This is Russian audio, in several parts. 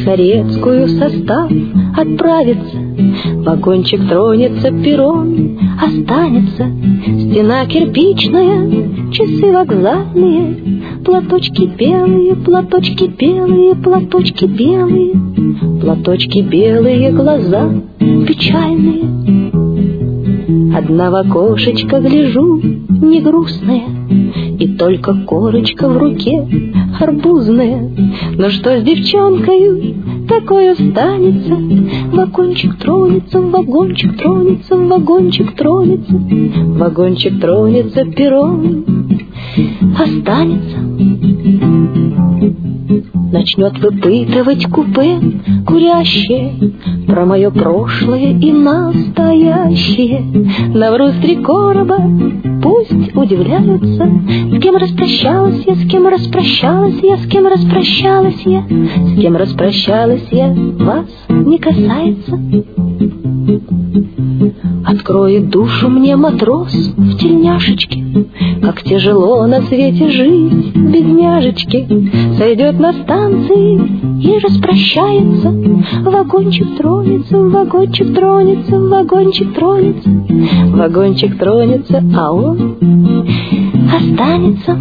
Тихорецкую состав отправится, вагончик тронется, перрон останется, стена кирпичная, часы вокзальные, платочки белые, платочки белые, платочки белые, платочки белые, глаза печальные. Одна в окошечко гляжу, не грустная, и только корочка в руке арбузная. Но что с девчонкою такое станется? Вагончик тронется, вагончик тронется, вагончик тронется, вагончик тронется, перрон останется. Начнет выпытывать купе курящее про мое прошлое и настоящее. Навру с 3 короба, пусть удивляются, с кем распрощалась я, с кем распрощалась я, с кем распрощалась я, с кем распрощалась я, вас не касается. Откроет душу мне матрос в тельняшечке, как тяжело на свете жить, бедняжечки. Сойдет на станции и распрощается, вагончик тронется, вагончик тронется, вагончик тронется, вагончик тронется, а он останется.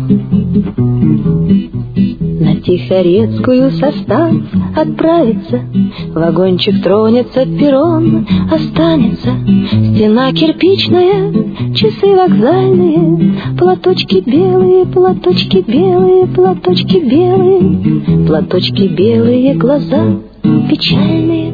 На Тихорецкую состав отправится, вагончик тронется, перрон останется, стена кирпичная, часы вокзальные, платочки белые, платочки белые, платочки белые, платочки белые, глаза печальные.